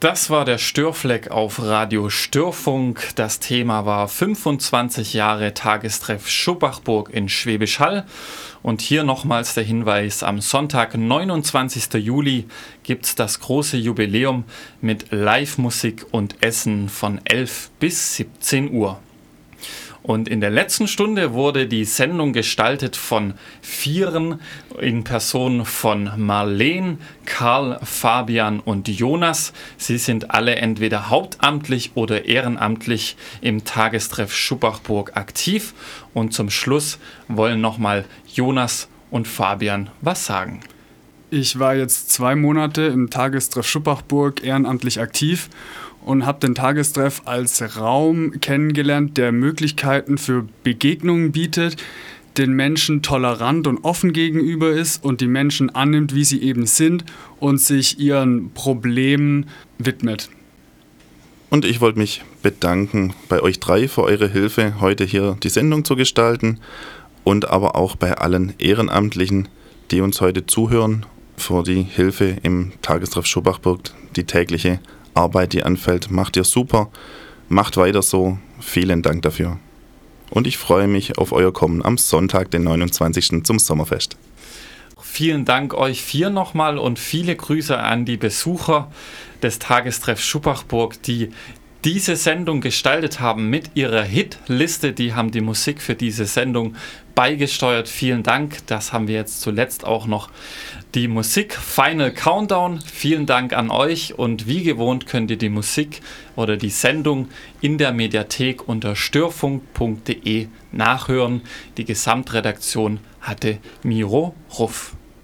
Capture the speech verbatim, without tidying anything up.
Das war der Störfleck auf Radio Störfunk. Das Thema war fünfundzwanzig Jahre Tagestreff Schubbachburg in Schwäbisch Hall. Und hier nochmals der Hinweis, am Sonntag, neunundzwanzigsten Juli, gibt es das große Jubiläum mit Live-Musik und Essen von elf bis siebzehn Uhr. Und in der letzten Stunde wurde die Sendung gestaltet von Vieren in Person von Marleen, Karl, Fabian und Jonas. Sie sind alle entweder hauptamtlich oder ehrenamtlich im Tagestreff Schubbachburg aktiv. Und zum Schluss wollen nochmal Jonas und Fabian was sagen. Ich war jetzt zwei Monate im Tagestreff Schubbachburg ehrenamtlich aktiv und habe den Tagestreff als Raum kennengelernt, der Möglichkeiten für Begegnungen bietet, den Menschen tolerant und offen gegenüber ist und die Menschen annimmt, wie sie eben sind und sich ihren Problemen widmet. Und ich wollte mich bedanken bei euch drei für eure Hilfe, heute hier die Sendung zu gestalten und aber auch bei allen Ehrenamtlichen, die uns heute zuhören, für die Hilfe im Tagestreff Schubbachburg, die tägliche Arbeit, die anfällt, macht ihr super, macht weiter so, vielen Dank dafür. Und ich freue mich auf euer Kommen am Sonntag, den neunundzwanzigsten zum Sommerfest. Vielen Dank euch vier nochmal und viele Grüße an die Besucher des Tagestreffs Schubbachburg, die diese Sendung gestaltet haben mit ihrer Hitliste. Die haben die Musik für diese Sendung beigesteuert. Vielen Dank. Das haben wir jetzt zuletzt auch noch die Musik Final Countdown. Vielen Dank an euch und wie gewohnt könnt ihr die Musik oder die Sendung in der Mediathek unter störfunk punkt de nachhören. Die Gesamtredaktion hatte Miro Ruff.